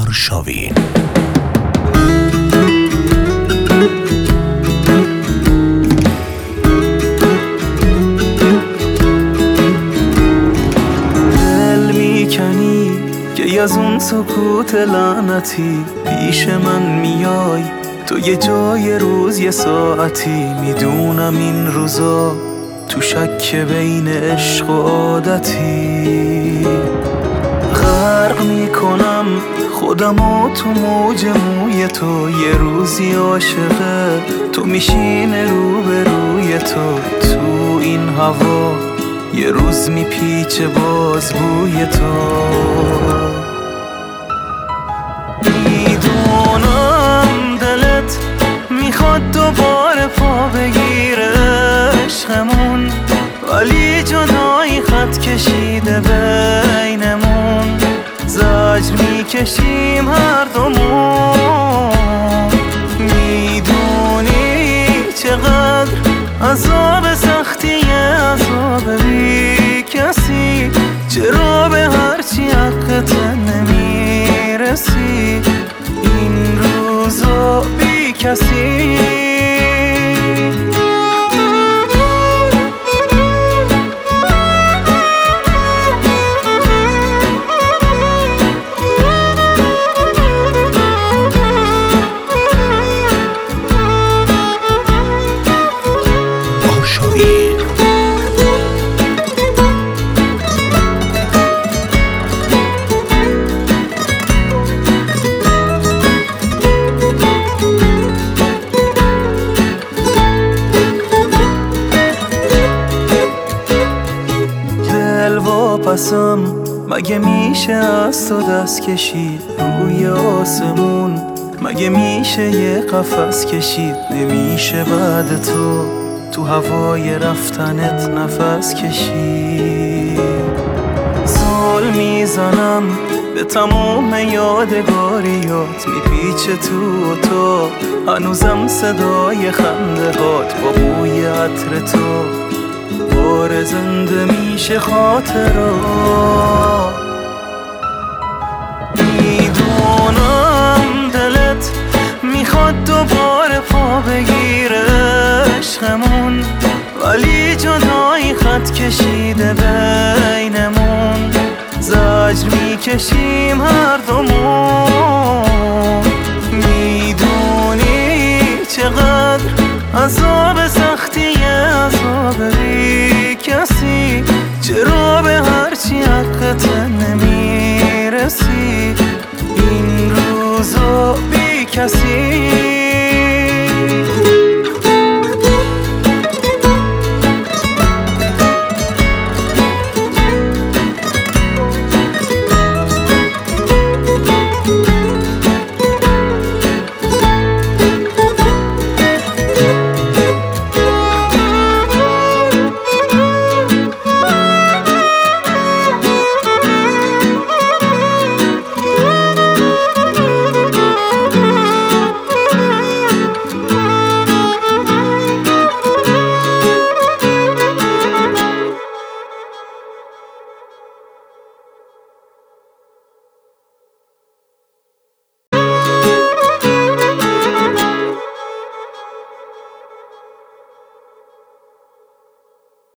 آرشاوین. دل میکنی که از اون سکوت لعنتی پیش من میای تو یه جای روز یه ساعتی. میدونم این روزا تو شک بین عشق و عادتی. غرق میکنم خودمو تو موج موی تو، یه روزی عاشقه تو میشینه رو به روی تو. تو این هوا یه روز میپیچه باز بوی تو. میدونم دلت میخواد دوباره پا بگیره عشقمون، ولی جدایی خط کشیده بینمون. زجر میکشیم هر دومون. میدونی چقدر عذاب سختیه، عذاب بی کسی. چرا به هرچی حقت نمیرسی این روزا بی کسی؟ واپسم مگه میشه از تو دست کشید روی آسمون؟ مگه میشه یه قفس کشید؟ نمیشه بعد تو هوای رفتنت نفس کشید. زل میزنم به تمام یادگاریات، میپیچه تو هنوزم صدای خنده هات با بوی عطر تو. بار زنده میشه خاطرات. میدونم دلت میخواد دوباره پا بگیره عشقمون، ولی جدایی خط کشیده بینمون. زجر میکشیم هر دومون. میدونی چقدر عذاب سختیه، عذاب بی کسی. چرا به هرچی حقت نمیرسی این روزا بی کسی؟